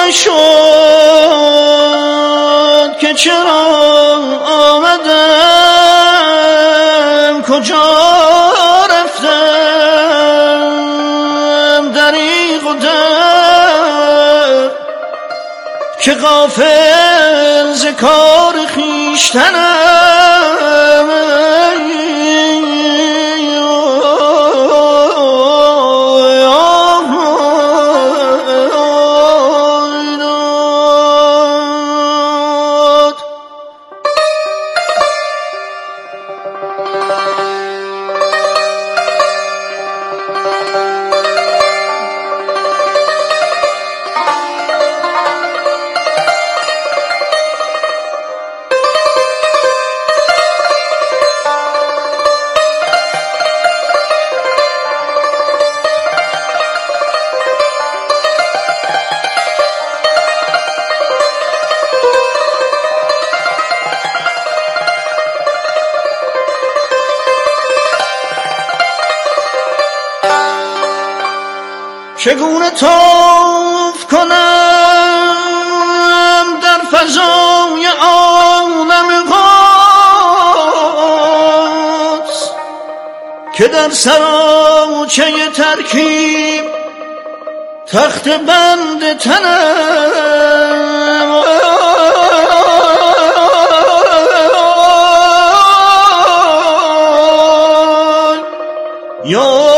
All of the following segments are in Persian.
شد که چرا آمدم، کجا رفتم دریغ و در، که غافل ز کار خویشتنم. چگونه طوف کنم در فضای عالم قدس، که در سراچه ترکیب تخت بند تنم. یا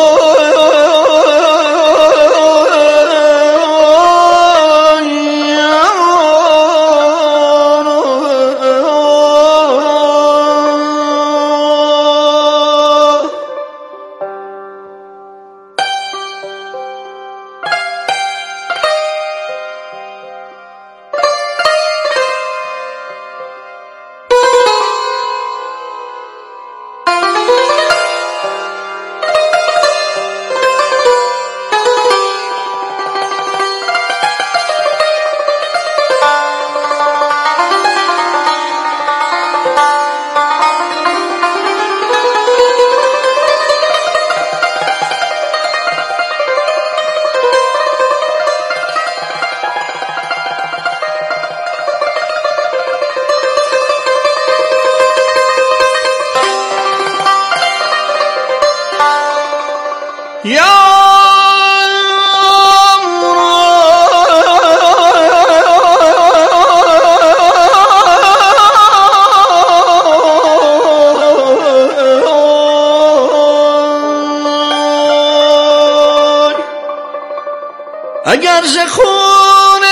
اگر ز خون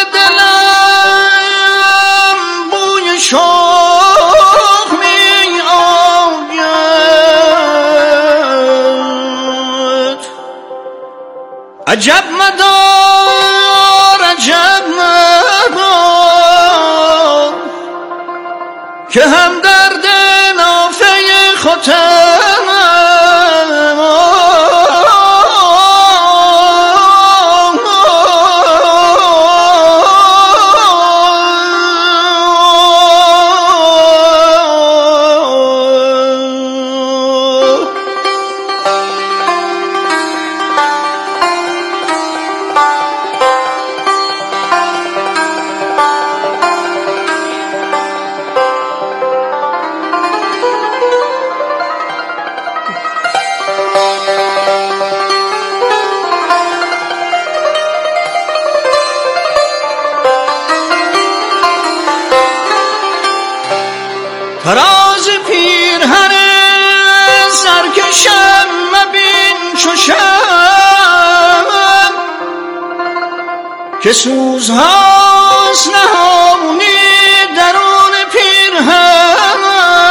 دلم بوی شوق می آید، عجب مدار عجب مدار، که هم درد نافه ختمم. فراز پیرهن سرکشم مبین چو شمع، که سوزهاست نهانی درون پیرهن.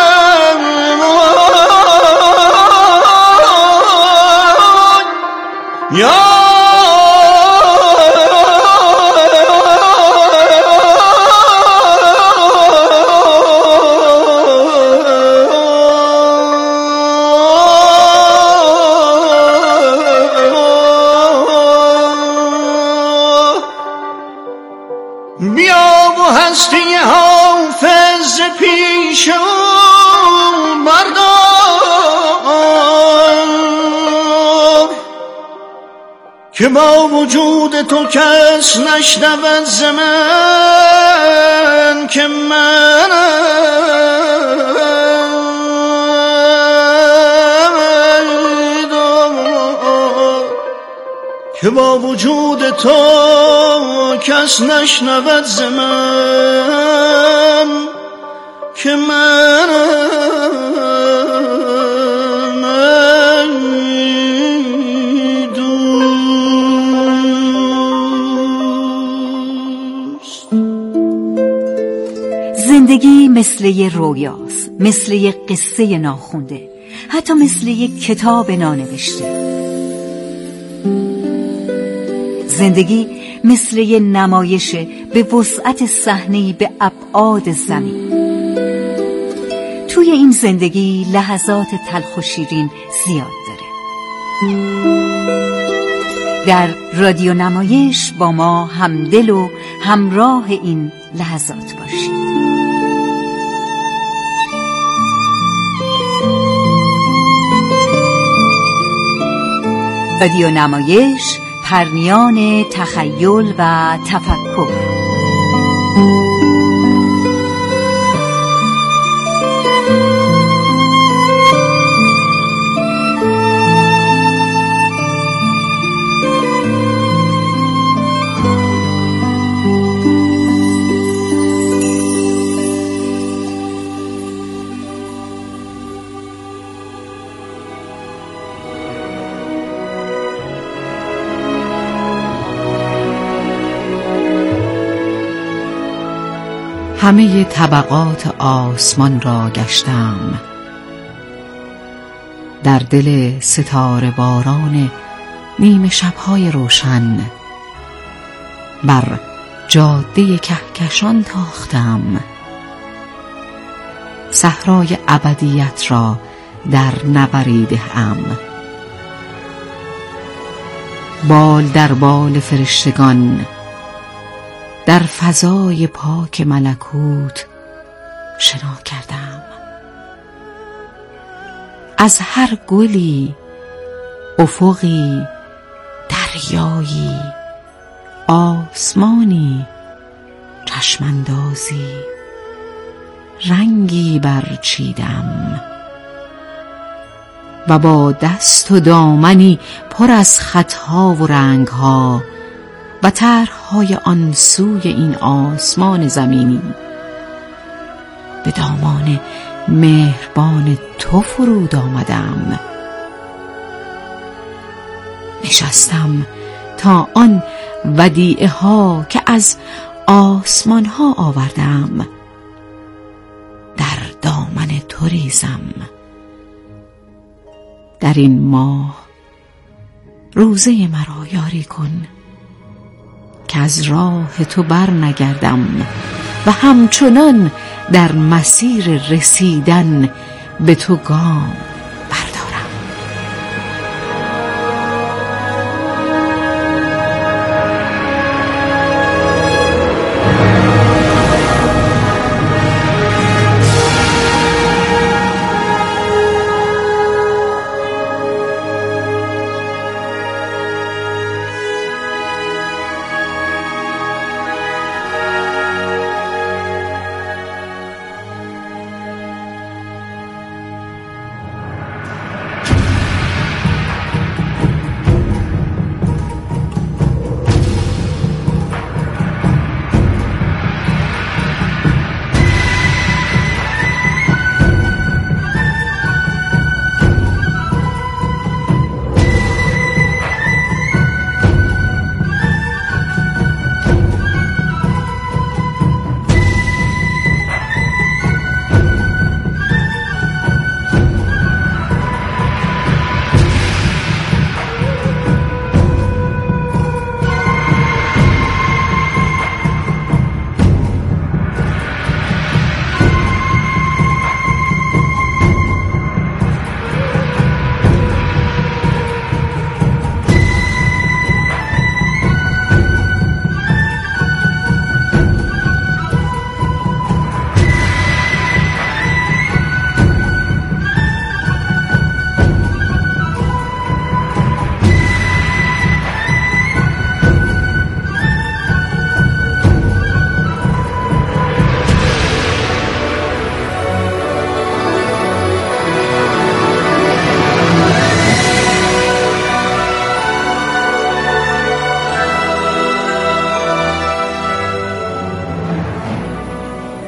یا بیا و هستی حافظ پیش او بردار، که با وجود تو کس نشنود ز من که که با وجود تو کس نشنود ز من که زندگی مثل یه رویاست، مثل یه قصه ناخونده، حتی مثل یه کتاب نانوشته. زندگی مثل یه نمایشه به وسعت صحنه‌ای به ابعاد زمین. توی این زندگی لحظات تلخ و شیرین زیاد داره. در رادیو نمایش با ما همدل و همراه این لحظات باشید. رادیو نمایش، پرنیان تخیل و تفکر. همه طبقات آسمان را گشتم، در دل ستاره باران نیمه شب‌های روشن، بر جاده کهکشان تاختم، صحرای ابدیت را در نبریده‌ام، بال در بال فرشتگان در فضای پاک ملکوت شنا کردم. از هر گلی، افقی، دریایی، آسمانی، چشماندازی، رنگی برچیدم و با دست و دامنی پر از خطها و رنگها و طرح‌های آن سوی این آسمان زمینی به دامان مهربان تو فرود آمدم. نشستم تا آن ودیعه ها که از آسمان ها آوردم در دامن تو ریزم. در این ماه روزه مرا یاری کن که از راه تو بر نگردم و همچنان در مسیر رسیدن به تو گام بردارم.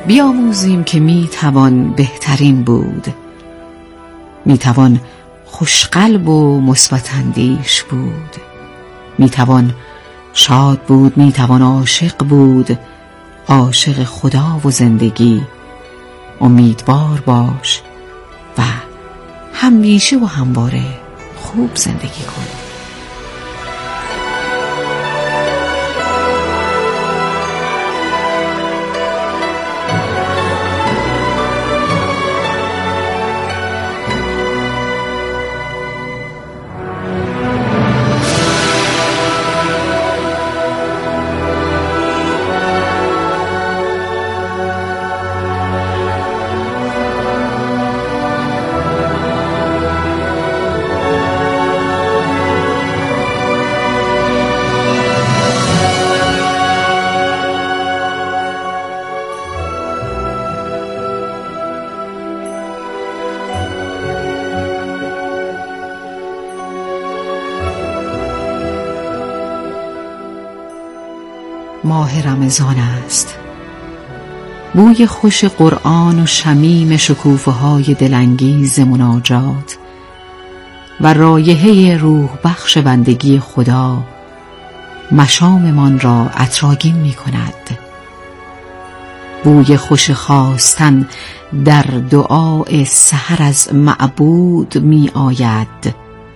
بیاموزیم که میتوان بهترین بود، میتوان خوشقلب و مثبت اندیش بود، میتوان شاد بود، میتوان عاشق بود، عاشق خدا و زندگی. امیدوار باش و همیشه و همواره خوب زندگی کن. ماه رمضان است. بوی خوش قرآن و شمیم شکوفه‌های دلانگیز مناجات و رایحه روح بخش بندگی خدا مشاممان را عطرآگین می کند. بوی خوش خواستن در دعای سحر از معبود می آید.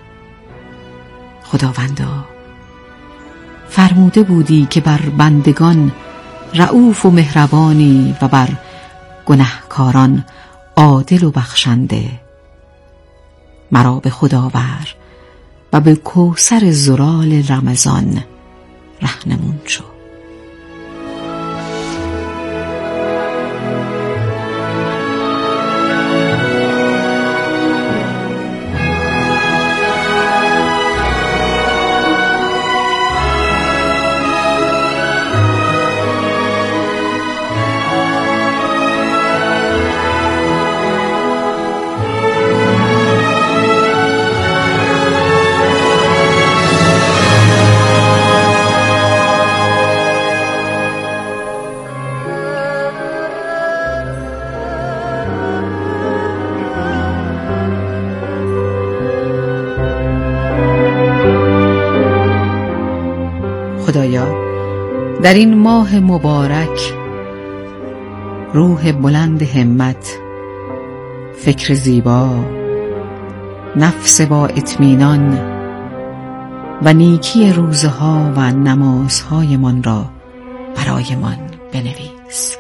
خداوندا، فرموده بودی که بر بندگان رئوف و مهربانی و بر گنهکاران عادل و بخشنده. مرا به خود آور و به کوثر زلال رمضان رهنمون شو. خدایا، در این ماه مبارک روح بلند همت، فکر زیبا، نفس با اطمینان و نیکی روزها و نمازهایمان را برایمان بنویس.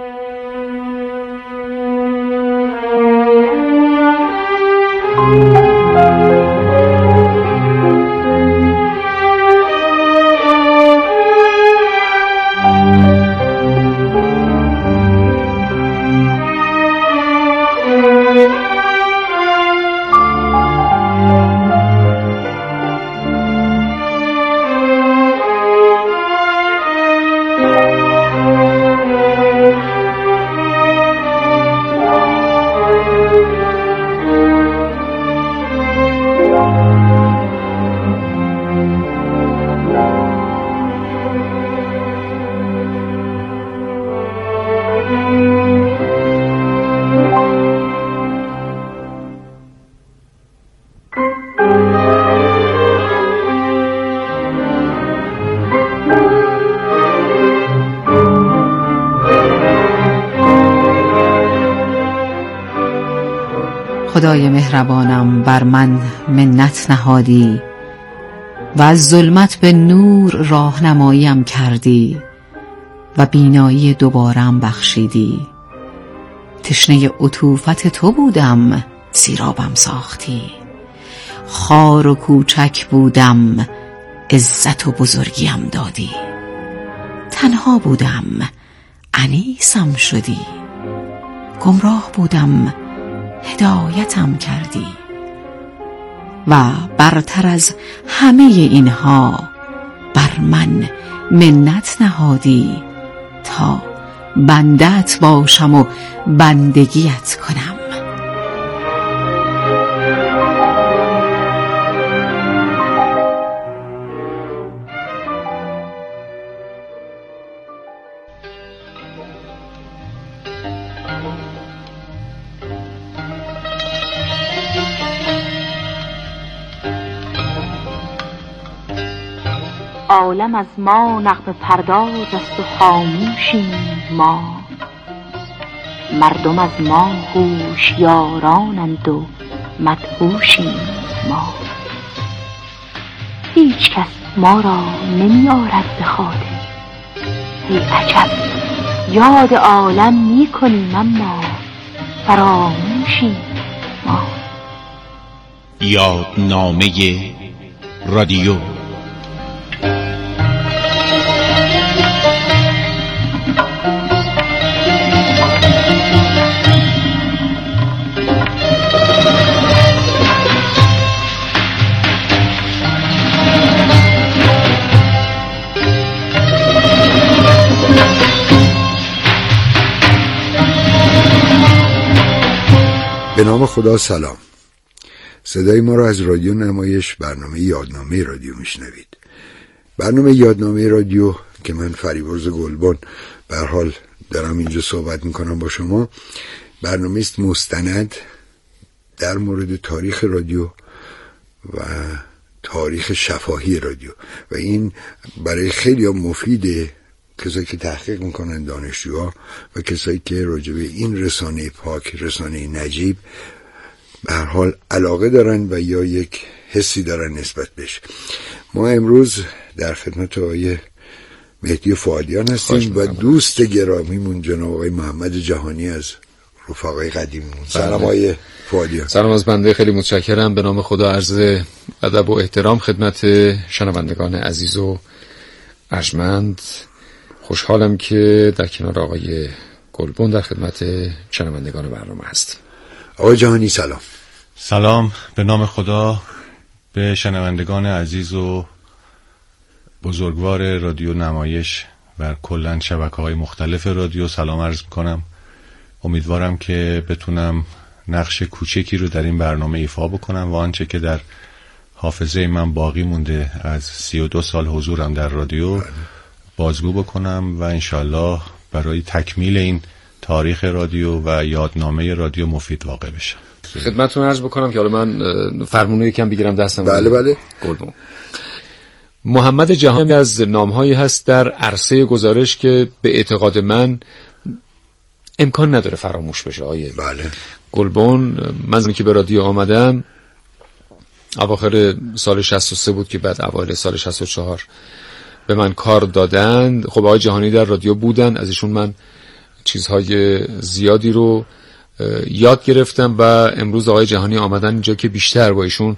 خدای مهربانم، بر من منت نهادی و از ظلمت به نور راهنماییم کردی و بینایی دوبارم بخشیدی. تشنه عطوفت تو بودم، سیرابم ساختی. خوار و کوچک بودم، عزت و بزرگیم دادی. تنها بودم، انیسم شدی. گمراه بودم، هدایتم کردی. و برتر از همه اینها بر من منت نهادی تا بنده‌ات باشم و بندگیت کنم. عالم از ما نغمه پرداز است و خاموشیم ما. مردم از ما هوشیارانند و مدهوشیم ما. هیچ کس ما را نمی آرد به خاطر. ای عجب یاد عالم می کنیم اما فراموشیم ما. یادنامه رادیو. به نام خدا. سلام. صدای ما را از رادیو نمایش برنامه یادنامه رادیو میشنوید. برنامه یادنامه رادیو که من فریبرز گلبن به هر حال دارم اینجا صحبت میکنم با شما، برنامه است مستند در مورد تاریخ رادیو و تاریخ شفاهی رادیو و این برای خیلی مفیده، کسایی که تحقیق میکنن، دانشجوها و کسایی که راجع به این رسانه پاک، رسانه نجیب به هر حال علاقه دارن و یا یک حسی دارن نسبت بهش. ما امروز در خدمت آقای مهدی فؤادیان هستیم و دوست گرامیمون جناب آقای محمد جهانی از رفقای قدیمیمون. سلام آقای فؤادیان. سلام از بنده، خیلی متشکرم. به نام خدا عرض ادب و احترام خدمت شنوندگان عزیز و ارجمند. خوشحالم که در کنار آقای گلبن در خدمت شنوندگان برنامه هستیم. آقای جهانی سلام. سلام، به نام خدا به شنوندگان عزیز و بزرگوار رادیو نمایش و کلاً شبکه‌های مختلف رادیو سلام عرض می‌کنم. امیدوارم که بتونم نقش کوچکی رو در این برنامه ایفا بکنم و آنچه که در حافظه من باقی مونده از 32 سال حضورم در رادیو بازگو بکنم و انشالله برای تکمیل این تاریخ رادیو و یادنامه رادیو مفید واقع بشه. خدمتتون عرض بکنم که حالا من فرمونو یکم بگیرم دستم. بله. گلبن محمد جهانی از نامهایی هست در عرصه گزارش که به اعتقاد من امکان نداره فراموش بشه. بله. گلبن، من زمانی که به رادیو آمدم اواخر سال 63 بود که بعد اوایل سال 64 به من کار دادند. خب آقای جهانی در رادیو بودن، از ایشون من چیزهای زیادی رو یاد گرفتم و امروز آقای جهانی آمدن اینجا که بیشتر با ایشون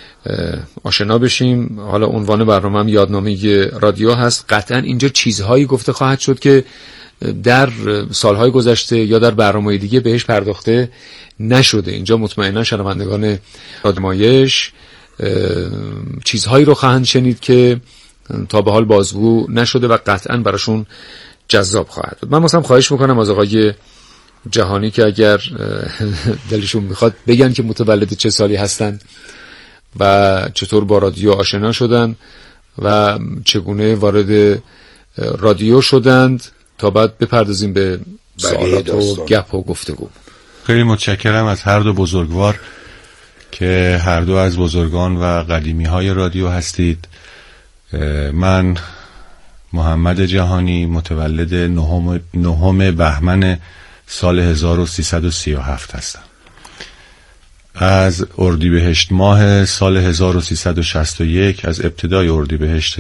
آشنا بشیم. حالا عنوان برنامه هم یادنامه رادیو هست. قطعا اینجا چیزهایی گفته خواهد شد که در سالهای گذشته یا در برنامه‌های دیگه بهش پرداخته نشده. اینجا مطمئنا شنوندگان نمایش چیزهایی رو خواهند شنید که تا به حال بازگو نشده و قطعا براشون جذاب خواهد بود. من مثلا خواهش میکنم از آقای جهانی که اگر دلشون میخواد بگن که متولد چه سالی هستن و چطور با رادیو آشنا شدن و چگونه وارد رادیو شدند تا بعد بپردازیم به سوالات و گپ و گفتگو. خیلی متشکرم از هر دو بزرگوار که هر دو از بزرگان و قدیمی های رادیو هستید. من محمد جهانی متولد 9 بهمن سال 1337 هستم. از اردیبهشت ماه سال 1361، از ابتدای اردیبهشت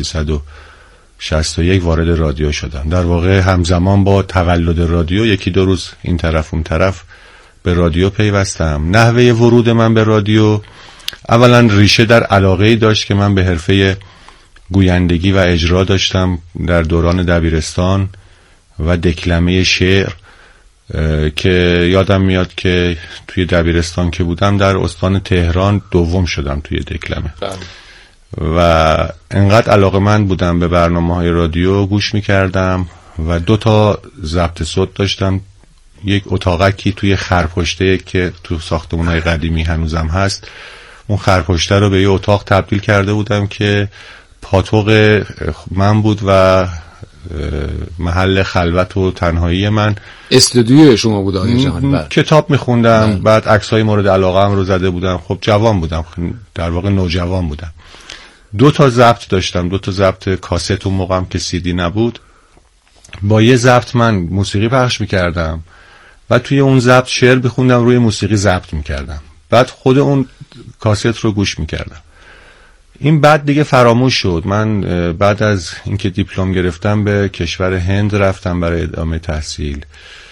1361 وارد رادیو شدم. در واقع همزمان با تولد رادیو یکی دو روز این طرف اون طرف به رادیو پیوستم. نحوه ورود من به رادیو اولا ریشه در علاقه‌ای داشت که من به حرفه گویندگی و اجرا داشتم در دوران دبیرستان و دکلمه شعر که یادم میاد که توی دبیرستان که بودم در استان تهران دوم شدم توی دکلمه و انقدر علاقه‌مند بودم به برنامه‌های رادیو گوش می‌کردم و 2 ضبط صوت داشتم. یک اتاقکی توی خرپشته که تو ساختمان‌های قدیمی هنوزم هست، اون خرپشته رو به یه اتاق تبدیل کرده بودم که پاتوق من بود و محل خلوت و تنهایی من. استودیو شما بود آقای جهانی؟ کتاب میخوندم، بعد عکسای مورد علاقه هم رو زده بودم. خب جوان بودم، در واقع نوجوان بودم 2 تا ضبط داشتم، 2 تا ضبط کاست اون موقعم که CD نبود. با یه ضبط من موسیقی پخش میکردم و توی اون ضبط شعر بخوندم، روی موسیقی ضبط میکردم، بعد خود اون کاست رو گوش میکردم. این بعد دیگه فراموش شد. من بعد از اینکه دیپلم گرفتم به کشور هند رفتم برای ادامه تحصیل.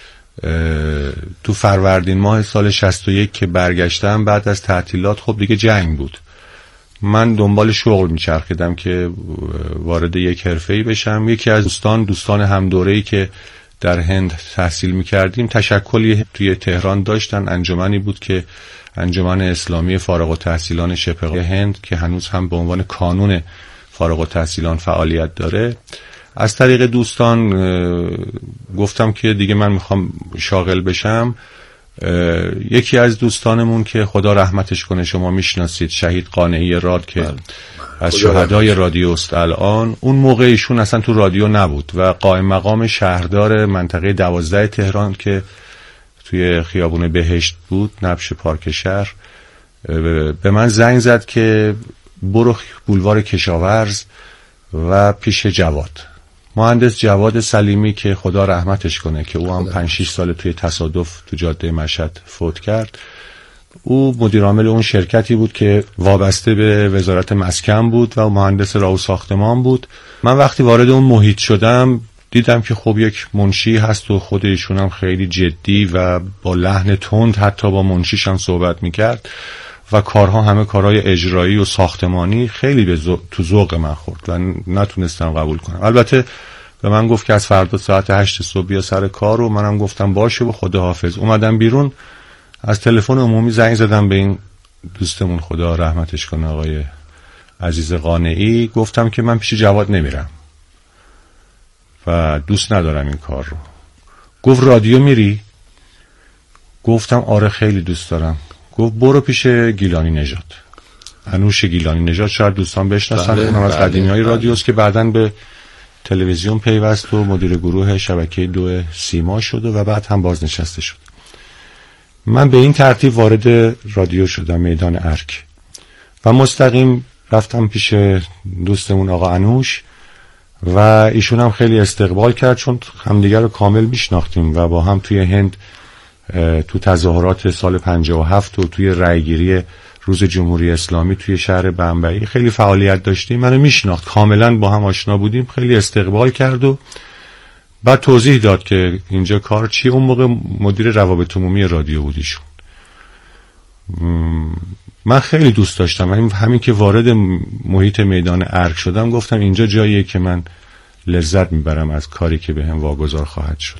تو فروردین ماه سال 61 که برگشتم بعد از تعطیلات، خب دیگه جنگ بود. من دنبال شغل میچرخیدم که وارد یک حرفه‌ای بشم. یکی از دوستان هم دوره‌ای که در هند تحصیل میکردیم تشکلی توی تهران داشتن، انجمنی بود که انجمن اسلامی فارغ التحصیلان شبه هند که هنوز هم به عنوان کانون فارغ التحصیلان فعالیت داره. از طریق دوستان گفتم که دیگه من میخوام شاغل بشم. یکی از دوستانمون که خدا رحمتش کنه، شما میشناسید، شهید قانعی راد که از شهدای رادیو است الان، اون موقع ایشون اصلا تو رادیو نبود و قائم مقام شهردار منطقه 12 تهران که توی خیابون بهشت بود، نبش پارک شهر، به من زنگ زد که برو بولوار کشاورز و پیش جواد، مهندس جواد سلیمی که خدا رحمتش کنه که او هم 5-6 سال توی تصادف تو جاده مشهد فوت کرد. او مدیر عامل اون شرکتی بود که وابسته به وزارت مسکن بود و مهندس راه و ساختمان بود. من وقتی وارد اون محیط شدم دیدم که خب یک منشی هست و خود ایشون هم خیلی جدی و با لحن تند حتی با منشیش هم صحبت میکرد و کارها همه کارهای اجرایی و ساختمانی خیلی تو ذوق من خورد و نتونستم قبول کنم. البته به من گفت که از فردا ساعت 8 صبح بیا سر کار و منم گفتم باشه و خداحافظ. اومدم بیرون، از تلفن عمومی زنگ زدم به این دوستمون خدا رحمتش کنه آقای عزیز قانعی، گفتم که من پیش جواد نمیرم و دوست ندارم این کار رو. گفت رادیو میری؟ گفتم آره خیلی دوست دارم. گفت برو پیش گیلانی نژاد، انوش گیلانی نژاد، شاید دوستان بشناسن، اونم از قدیمی‌های رادیوست که بعداً به تلویزیون پیوست و مدیر گروه شبکه 2 سیما شد و بعد هم بازنشسته شد. من به این ترتیب وارد رادیو شدم، میدان ارک، و مستقیم رفتم پیش دوستمون آقا انوش و ایشون هم خیلی استقبال کرد چون همدیگر رو کامل میشناختیم و با هم توی هند تو تظاهرات سال 57 و توی رأیگیری روز جمهوری اسلامی توی شهر بمبئی خیلی فعالیت داشتیم. منو میشناخت، کاملا با هم آشنا بودیم، خیلی استقبال کرد و بعد توضیح داد که اینجا کار چیه. اون موقع مدیر روابط عمومی رادیو بود ایشون. من خیلی دوست داشتم، همین که وارد محیط میدان ارک شدم گفتم اینجا جاییه که من لذت میبرم از کاری که بهم واگذار خواهد شد.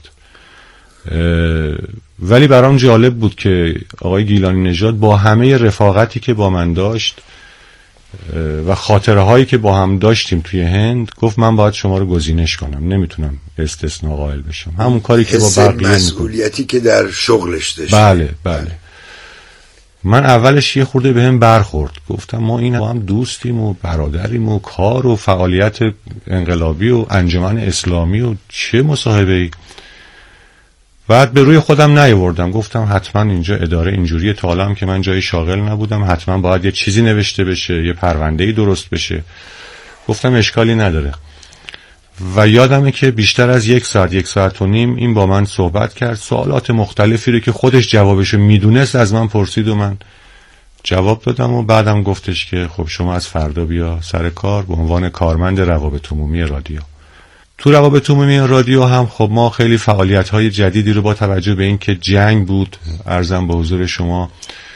ولی برام جالب بود که آقای گیلانی نژاد با همه رفاقتی که با من داشت و خاطره هایی که با هم داشتیم توی هند، گفت من باید شما رو گزینش کنم، نمیتونم استثناء قائل بشم. همون کاری که با بقیه مسئولیتی که در شغلش داشت. بله. من اولش یه خورده بهم برخورد، گفتم ما این با هم دوستیم و برادریم و کار و فعالیت انقلابی و انجمن اسلامی و چه مصاحبه‌ای. بعد به روی خودم نیاوردم، گفتم حتما اینجا اداره اینجوریه، تا حالا هم که من جای شاغل نبودم، حتما باید یه چیزی نوشته بشه، یه پرونده‌ای درست بشه. گفتم اشکالی نداره. و یادمه که بیشتر از 1 ساعت و نیم این با من صحبت کرد، سوالات مختلفی رو که خودش جوابشو میدونست از من پرسید و من جواب دادم و بعدم گفتش که خب شما از فردا بیا سر کار به عنوان کارمند روابط عمومی رادیو. تو روابط عمومی رادیو هم خب ما خیلی فعالیت‌های جدیدی رو با توجه به این که جنگ بود، عرضم به حضور شما،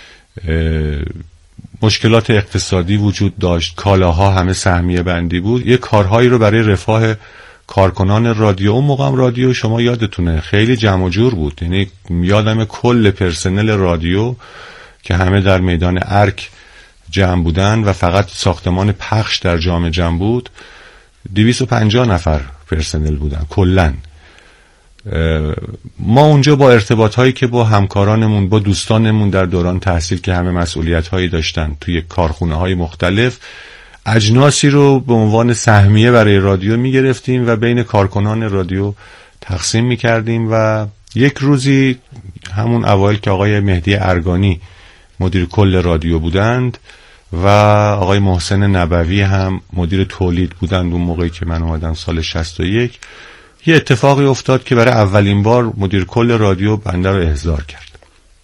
مشکلات اقتصادی وجود داشت، کالاها همه سهمیه بندی بود، یه کارهایی رو برای رفاه کارکنان رادیو، اون موقع هم رادیو شما یادتونه خیلی جمع و جور بود، یعنی یادم کل پرسنل رادیو که همه در میدان ارک جمع بودن و فقط ساختمان پخش در جام جمع بود، 250 نفر پرسنل بودن کلن. ما اونجا با ارتباط هایی که با همکارانمون، با دوستانمون در دوران تحصیل که همه مسئولیت هایی داشتن توی کارخونه های مختلف، اجناسی رو به عنوان سهمیه برای رادیو می گرفتیم و بین کارکنان رادیو تقسیم می کردیم. و یک روزی همون اوایل که آقای مهدی ارگانی مدیر کل رادیو بودند و آقای محسن نبوی هم مدیر تولید بودند اون موقعی که من اومدم سال 61. یه اتفاقی افتاد که برای اولین بار مدیر کل رادیو بنده رو احضار کرد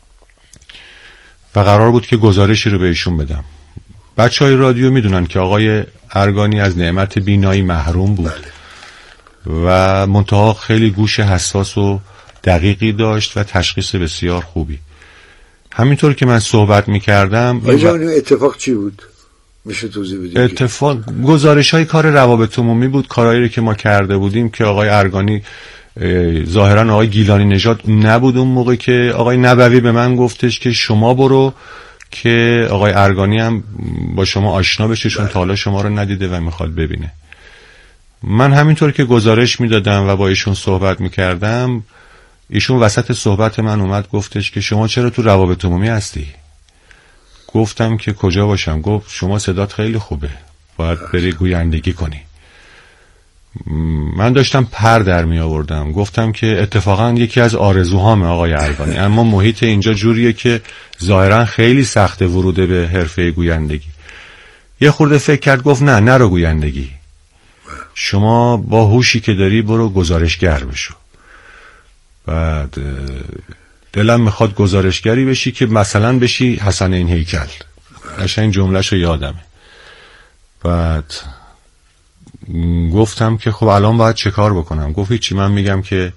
و قرار بود که گزارشی رو بهشون بدم. بچهای رادیو میدونن که آقای ارگانی از نعمت بینایی محروم بود و منتها خیلی گوش حساس و دقیقی داشت و تشخیص بسیار خوبی. همینطور که من صحبت میکردم اتفاق چی بود؟ میشه توضیح بدید؟ اتفاق گزارش های کار روابط عمومی بود، کارهایی که ما کرده بودیم که آقای ارگانی ظاهرا آقای گیلانی نژاد نبود اون موقع که آقای نبوی به من گفتش که شما برو که آقای ارگانی هم با شما آشنا بشه چون تا حالا شما رو ندیده و میخواد ببینه. من همینطور که گزارش میدادم و با ایشون صحبت میکردم، ایشون وسط صحبت من اومد گفتش که شما چرا تو روابط عمومی هستی؟ گفتم که کجا باشم؟ گفت شما صدات خیلی خوبه، باید بری گویندگی کنی. من داشتم پر در می آوردم، گفتم که اتفاقا یکی از آرزوهامه آقای ارگانی، اما محیط اینجا جوریه که ظاهرا خیلی سخته ورود به حرفه گویندگی. یه خورده فکر کرد، گفت نه نرو گویندگی، شما با هوشی که داری برو گزارشگر بشو. بعد دلم میخواد گزارشگری بشی که مثلا بشی حسن این هیکل. قشنگ جمله‌شو یادمه. بعد گفتم که خب الان باید چه کار بکنم؟ گفت هیچی، من میگم که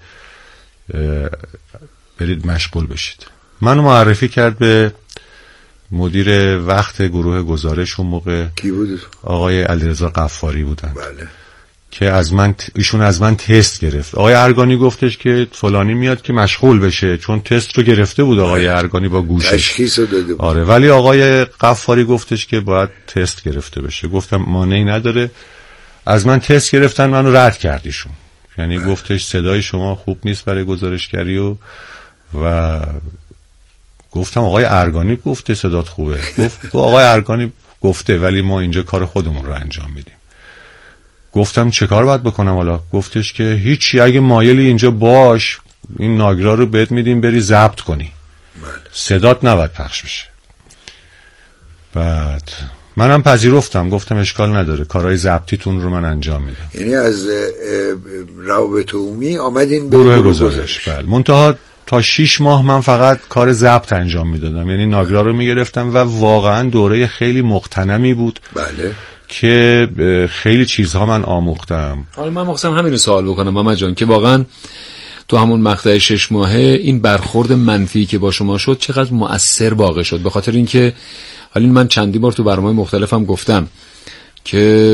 برید مشغول بشید. منو معرفی کرد به مدیر وقت گروه گزارش اون موقع. کی بود؟ آقای علیرضا قفاری بودن. بله. که ایشون از من تست گرفت. آقای ارگانی گفتش که فلانی میاد که مشغول بشه، چون تست رو گرفته بود آقای ارگانی با گوشش. تشخیص رو داده بود. آره، ولی آقای قفاری گفتش که باید تست گرفته بشه. گفتم مانعی نداره. از من تست گرفتن، منو رد کردیشون. یعنی گفتش صدای شما خوب نیست برای گزارشگری و گفتم آقای ارگانی گفته صدات خوبه. گفت آقای ارگانی گفته، ولی ما اینجا کار خودمون رو انجام میدیم. گفتم چه کار باید بکنم حالا؟ گفتش که هیچی، اگه مایلی اینجا باش، این ناگرا رو بهت میدیم بری ضبط کنی، صدات نباید پخش بشه. بعد منم پذیرفتم، گفتم اشکال نداره، کارهای ضبطیتون رو من انجام میدم. یعنی از روابط عمومی آمدین به گروه گزارش. بله. منتها تا 6 ماه من فقط کار ضبط انجام میدادم، یعنی ناگرا رو میگرفتم و واقعا دوره خیلی مغتنمی بود. بله. که خیلی چیزها من آموختم. حالا من مخواستم همین رو سوال بکنم محمد جان که واقعا تو همون مقطع 6 ماهه این برخورد منفی که با شما شد چقدر مؤثر واقع شد؟ به خاطر اینکه حالا من چندی بار تو برنامه مختلفم گفتم که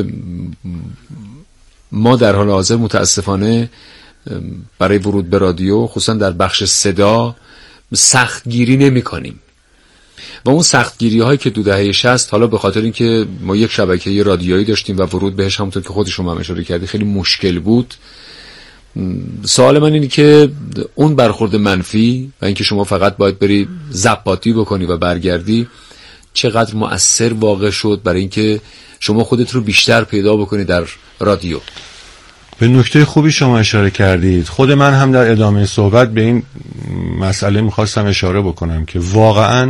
ما در حال حاضر متاسفانه برای ورود به رادیو خصوصا در بخش صدا سختگیری نمی کنیم و اون سختگیری هایی که تو دهه 60 حالا به خاطر اینکه ما یک شبکه رادیویی داشتیم و ورود بهش همونطور که خودشون هم اشاره کردی خیلی مشکل بود. سوال من اینه که اون برخورد منفی و اینکه شما فقط باید بری ضباطی بکنی و برگردی چقدر مؤثر واقع شد برای اینکه شما خودت رو بیشتر پیدا بکنی در رادیو؟ به نکته خوبی شما اشاره کردید. خود من هم در ادامه صحبت به این مسئله میخواستم اشاره بکنم که واقعاً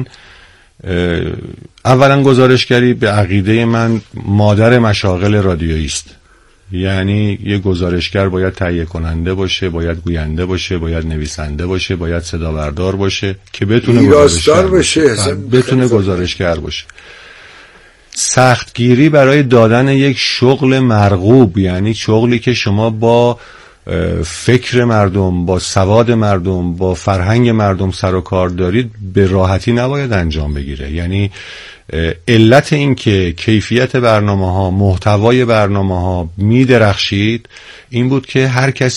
اولا گزارشگری به عقیده من مادر مشاغل رادیویی است. یعنی یه گزارشگر باید تهیه کننده باشه، باید گوینده باشه، باید نویسنده باشه، باید صدا بردار باشه که بتونه گزارشگر باشه، بتونه گزارشگر باشه. سختگیری برای دادن یک شغل مرغوب، یعنی شغلی که شما با فکر مردم، با سواد مردم، با فرهنگ مردم سر و کار دارید، به راحتی نباید انجام بگیره. یعنی علت این که کیفیت برنامه‌ها، محتوای برنامه‌ها می درخشید این بود که هر کسی